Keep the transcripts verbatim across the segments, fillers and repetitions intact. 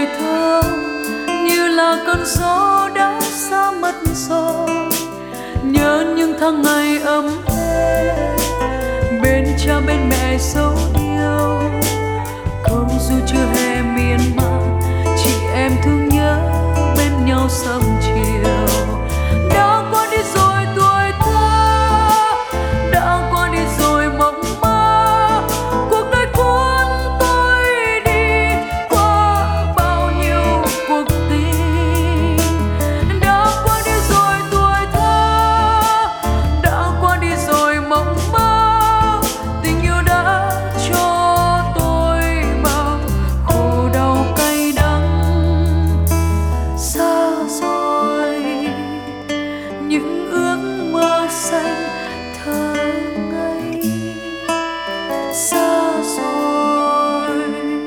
thơ như là cơn gió đã xa mất rồi. Nhớ những tháng ngày ấm êm bên cha bên mẹ dấu yêu, không dù chưa hề miên man chị em thương nhớ bên nhau sớm chiều. Đã qua đi rồi tuổi thơ, đã qua đi rồi mộng mơ, cuộc đời cuốn tôi đi qua bao nhiêu cuộc tình. Đã qua đi rồi tuổi thơ, đã qua đi rồi mộng mơ, tình yêu đã cho tôi bao khổ đau cay đắng. Xa rồi những ước mơ xanh thơ ngây, xa rồi,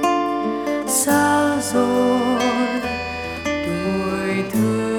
xa rồi tuổi thơ.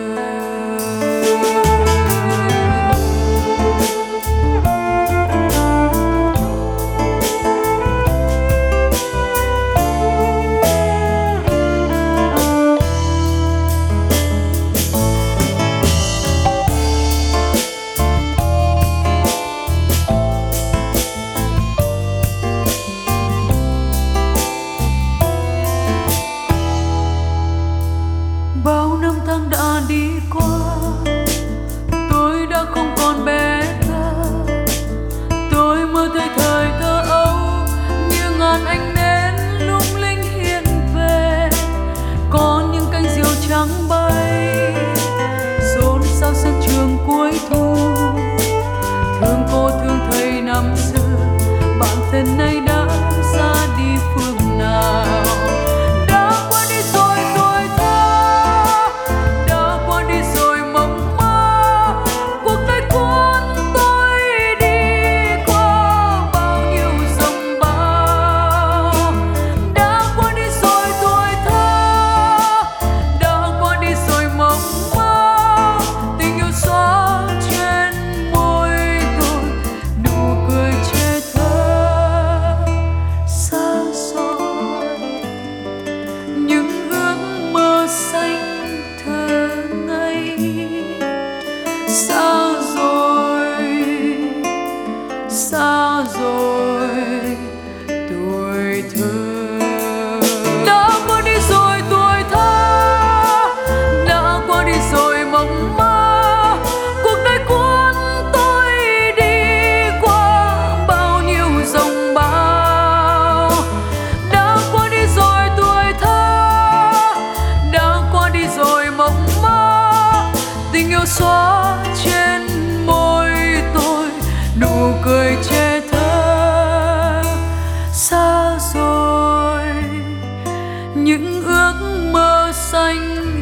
Bao năm tháng đã đi qua, tôi đã không còn bé thơ. Tôi mơ thấy thời thơ ấu như ngàn ánh nến lung linh hiện về. Có những cánh diều trắng bay xôn xao sân trường cuối thu. Thương cô thương thầy năm xưa, bạn thân nay đã ra đi phương nào. Đã qua đi rồi tuổi thơ, đã qua đi rồi mộng mơ, cuộc đời cuốn tôi đi qua bao nhiêu dòng bão. Đã qua đi rồi tuổi thơ, đã qua đi rồi mộng mơ, tình yêu xóa trên môi tôi nụ cười trẻ thơ. Xa rồi những ước mơ xanh thơ ngây, xa rồi, xa rồi tuổi thơ. Đã qua đi rồi tuổi thơ, đã qua đi rồi mộng mơ, cuộc đời cuốn tôi đi qua bao nhiêu dòng bão. Đã qua đi rồi tuổi thơ, đã qua đi rồi mộng mơ, tình yêu xóa trên môi tôi nụ cười trẻ thơ. Xa rồi những ước mơ xanh